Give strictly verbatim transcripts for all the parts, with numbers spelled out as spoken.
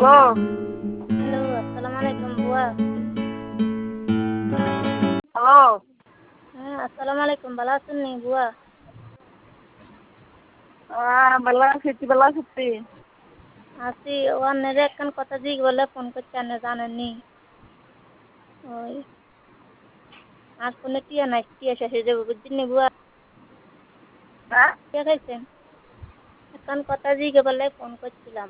Hello. Hello, আসসালামু আলাইকুম বুয়া। হ্যালো। হ্যাঁ, আসসালামু আলাইকুম। ভালো আছেন নি বুয়া? হ্যাঁ, ভালো আছি। তুই ভালো আছিস তুই? আছি। ও আপনারে একখান কথা জিজ্ঞেস বলে ফোন করছি, আপনি জানেননি? ওই আর ফোনে টিয়া নাই, টিয়া শেষ হয়ে যাবে বুঝছেন নি বুয়া? হ্যাঁ? টিয়া খাইছেন? একখান কথা জিজ্ঞেস বলে ফোন করছিলাম।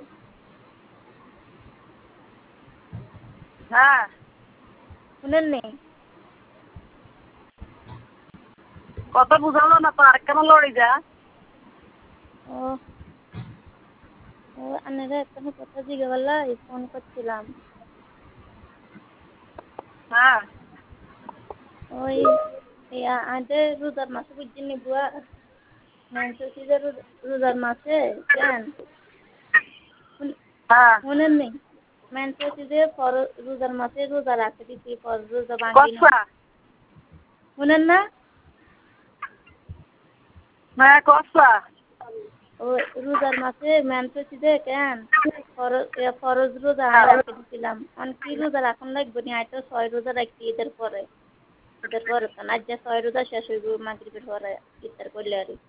হ্যাঁ। শুনেননি? কথা বুঝালো না তো, আরেকখানা লড়ি যা। ও ও আপনারে একখান কথা জিজ্ঞেস বলে ফোন করছিলাম। হ্যাঁ। ওই ইয়া আদের রোজার মাসে বুঝছেন নি বুয়া? মেনসেসিদের রোজার মাসে কেন? হ্যাঁ। শুনেননি? মেনসেসিদে ফর রোজার মাসে রোজা রাখে দিছি, পর রোজা ভাঙ্গি না। কসবা? শুনেন না? হ্যাঁ, কসবা? ও রোজার মাসে মেনসেসিদে কেন? ফরজ এ ফরজ রোজা আয় হ্যাঁ। রাখে দিছিলাম। অন কি রোজা রাখুন লাগবে নি? আয় তো ছয় রোজা রাখছি ঈদের পরে। ঈদের পরে তো না, আজ যে ছয় রোজা শেষ হইব মাগরিবের পরে ইফতার করলে আরকি।